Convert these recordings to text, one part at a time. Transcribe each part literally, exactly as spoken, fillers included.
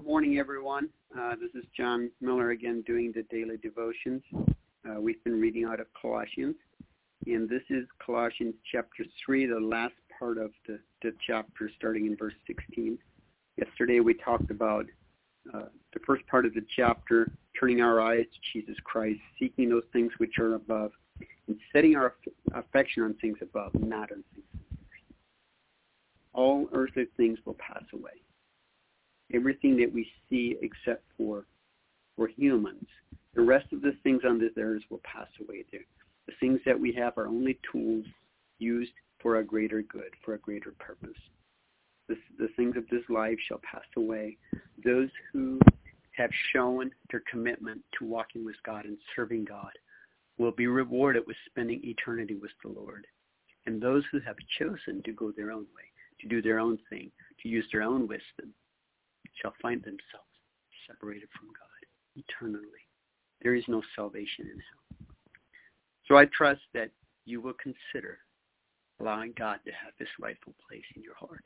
morning, everyone. Uh, this is John Miller again doing the daily devotions. Uh, we've been reading out of Colossians, and this is Colossians chapter three, the last part of the, the chapter, starting in verse sixteen. Yesterday we talked about uh, the first part of the chapter, turning our eyes to Jesus Christ, seeking those things which are above, and setting our affection on things above, not on things on earth. All earthly things will pass away. Everything that we see except for, for humans. The rest of the things on this earth will pass away. The, the things that we have are only tools used for a greater good, for a greater purpose. The, the things of this life shall pass away. Those who have shown their commitment to walking with God and serving God will be rewarded with spending eternity with the Lord. And those who have chosen to go their own way, to do their own thing, to use their own wisdom, shall find themselves separated from God eternally. There is no salvation in hell. So I trust that you will consider allowing God to have this rightful place in your heart.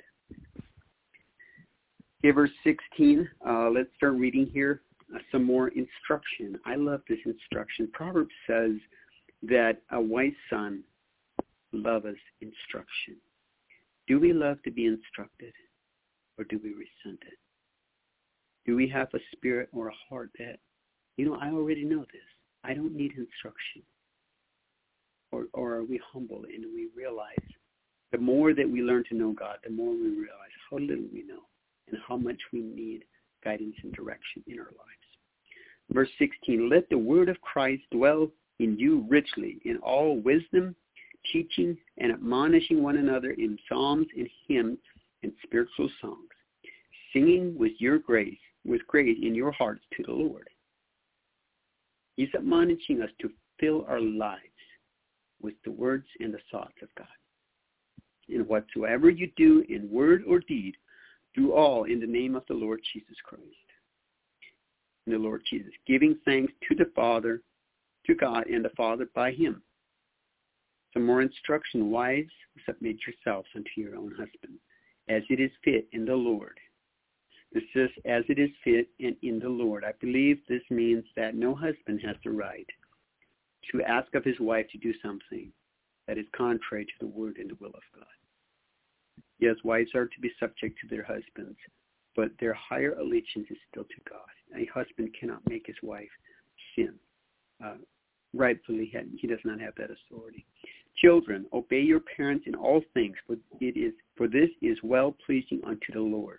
Okay, verse sixteen, uh, let's start reading here. Uh, some more instruction. I love this instruction. Proverbs says that a wise son loveth instruction. Do we love to be instructed, or do we resent it? Do we have a spirit or a heart that, you know, I already know this. I don't need instruction. Or, or are we humble and we realize the more that we learn to know God, the more we realize how little we know and how much we need guidance and direction in our lives. Verse sixteen, let the word of Christ dwell in you richly in all wisdom, teaching and admonishing one another in psalms and hymns and spiritual songs, singing with your grace, with grace in your hearts to the Lord. He's admonishing us to fill our lives with the words and the thoughts of God. And whatsoever you do in word or deed, do all in the name of the Lord Jesus Christ. In the Lord Jesus, giving thanks to the Father, to God and the Father by him. Some more instruction, wives, submit yourselves unto your own husband, as it is fit in the Lord. This says, as it is fit and in the Lord. I believe this means that no husband has the right to ask of his wife to do something that is contrary to the word and the will of God. Yes, wives are to be subject to their husbands, but their higher allegiance is still to God. A husband cannot make his wife sin. Uh, rightfully, he does not have that authority. Children, obey your parents in all things, for it is for this is well-pleasing unto the Lord.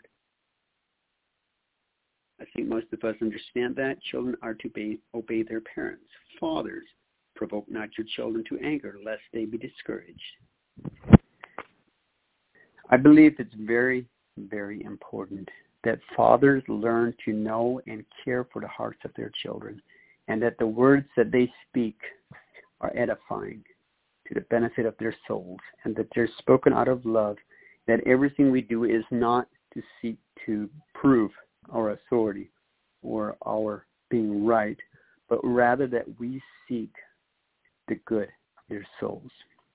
I think most of us understand that. Children are to obey, obey their parents. Fathers, provoke not your children to anger, lest they be discouraged. I believe it's very, very important that fathers learn to know and care for the hearts of their children, and that the words that they speak are edifying to the benefit of their souls, and that they're spoken out of love, that everything we do is not to seek to prove our authority or our being right, but rather that we seek the good of their souls.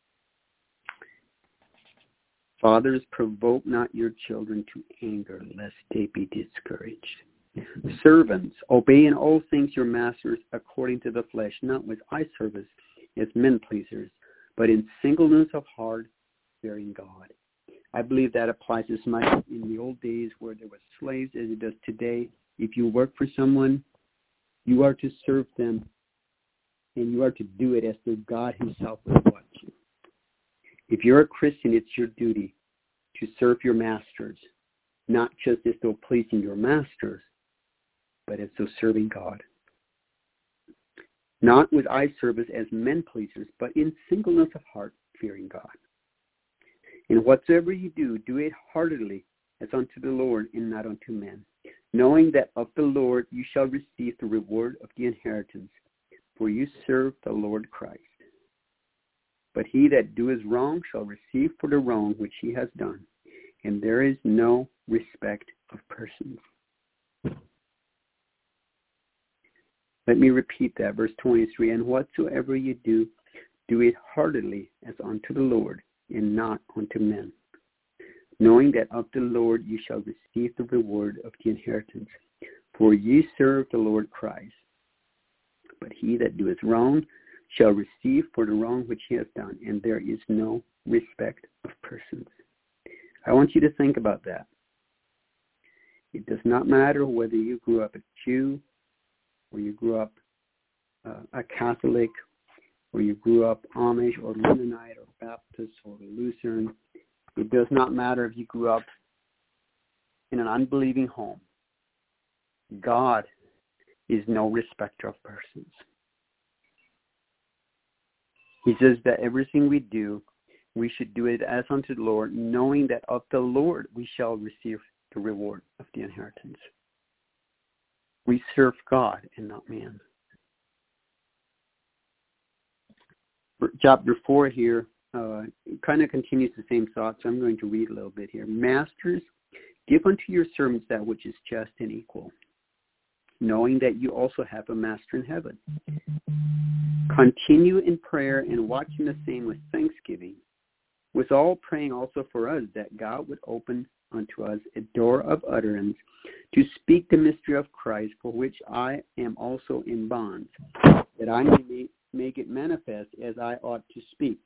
Fathers, provoke not your children to anger, lest they be discouraged. Servants, obey in all things your masters according to the flesh, not with eye service as men pleasers, but in singleness of heart, fearing God. I believe that applies as much in the old days where there were slaves as it does today. If you work for someone, you are to serve them, and you are to do it as though God himself would watch you. If you're a Christian, it's your duty to serve your masters, not just as though pleasing your masters, but as though serving God. Not with eye service as men pleasers, but in singleness of heart, fearing God. And whatsoever you do, do it heartily as unto the Lord and not unto men, knowing that of the Lord you shall receive the reward of the inheritance, for you serve the Lord Christ. But he that doeth wrong shall receive for the wrong which he has done, and there is no respect of persons. Let me repeat that, verse twenty-three, and whatsoever you do, do it heartily as unto the Lord, and not unto men. knowing that of the Lord you shall receive the reward of the inheritance. For ye serve the Lord Christ. But he that doeth wrong shall receive for the wrong which he hath done, and there is no respect of persons. I want you to think about that. It does not matter whether you grew up a Jew, or you grew up uh, a Catholic, or you grew up Amish or Mennonite or Baptist or Lutheran. It does not matter if you grew up in an unbelieving home. God is no respecter of persons. He says that everything we do, we should do it as unto the Lord, knowing that of the Lord we shall receive the reward of the inheritance. We serve God and not man. Chapter four here uh, kind of continues the same thought, so I'm going to read a little bit here. Masters, give unto your servants that which is just and equal, knowing that you also have a master in heaven. Continue in prayer and watching the same with thanksgiving, with all praying also for us, that God would open unto us a door of utterance to speak the mystery of Christ, for which I am also in bonds, that I may make it manifest as I ought to speak.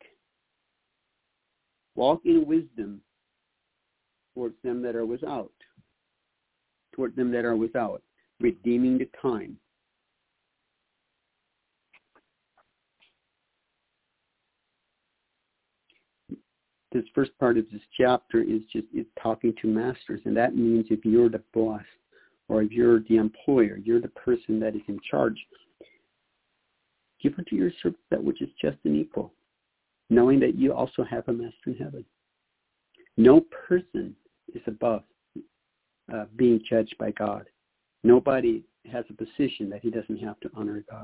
Walk in wisdom towards them that are without, toward them that are without, redeeming the time. This first part of this chapter is just is talking to masters, and that means if you're the boss or if you're the employer, you're the person that is in charge, give unto your servants that which is just and equal, knowing that you also have a master in heaven. No person is above uh, being judged by God. Nobody has a position that he doesn't have to honor God.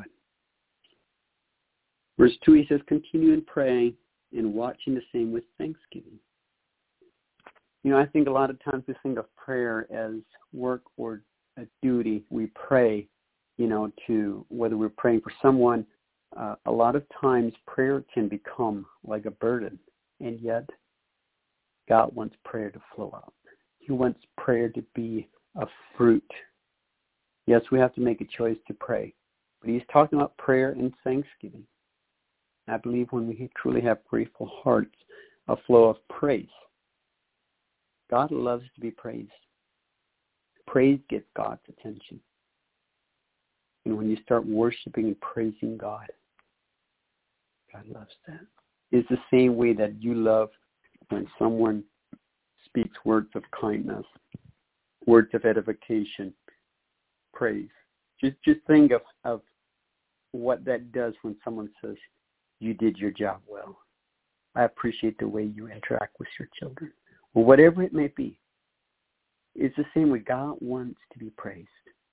Verse two, he says, continue in praying and watching the same with thanksgiving. You know, I think a lot of times we think of prayer as work or a duty. We pray, you know, to whether we're praying for someone. Uh, a lot of times prayer can become like a burden, and yet God wants prayer to flow out. He wants prayer to be a fruit. Yes, we have to make a choice to pray, but he's talking about prayer and thanksgiving. I believe when we truly have grateful hearts, a flow of praise. God loves to be praised. Praise gets God's attention. And when you start worshiping and praising God, God loves that. It's the same way that you love when someone speaks words of kindness, words of edification, praise. Just just think of, of what that does when someone says, you did your job well. I appreciate the way you interact with your children. Or whatever it may be. It's the same way. God wants to be praised.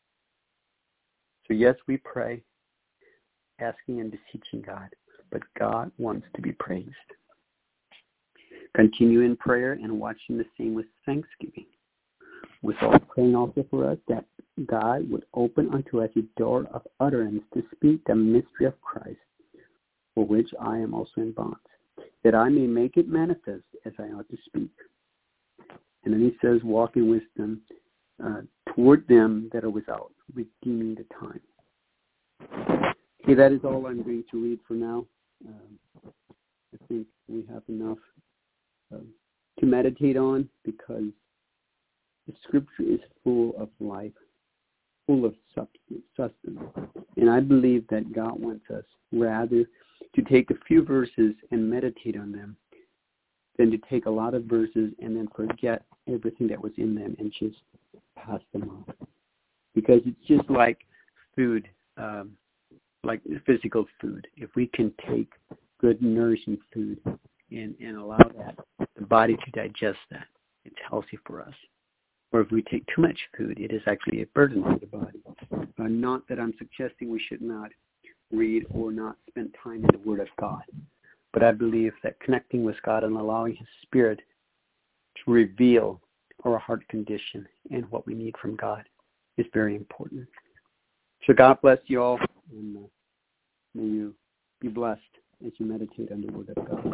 So yes, we pray, asking and beseeching God, but God wants to be praised. Continue in prayer and watching the same with thanksgiving. With all praying also for us, that God would open unto us a door of utterance to speak the mystery of Christ, for which I am also in bonds, that I may make it manifest as I ought to speak. And then he says, walk in wisdom uh, toward them that are without, redeeming the time. Okay, that is all I'm going to read for now. Um, I think we have enough uh, to meditate on, because the scripture is full of life, full of sustenance. And I believe that God wants us rather to take a few verses and meditate on them than to take a lot of verses and then forget everything that was in them and just pass them off. Because it's just like food, um, like physical food. If we can take good nourishing food and, and allow that, the body to digest that, it's healthy for us. Or if we take too much food, it is actually a burden to the body. Uh, not that I'm suggesting we should not read or not spend time in the Word of God. But I believe that connecting with God and allowing His Spirit to reveal our heart condition and what we need from God is very important. So God bless you all, and uh, may you be blessed as you meditate on the Word of God.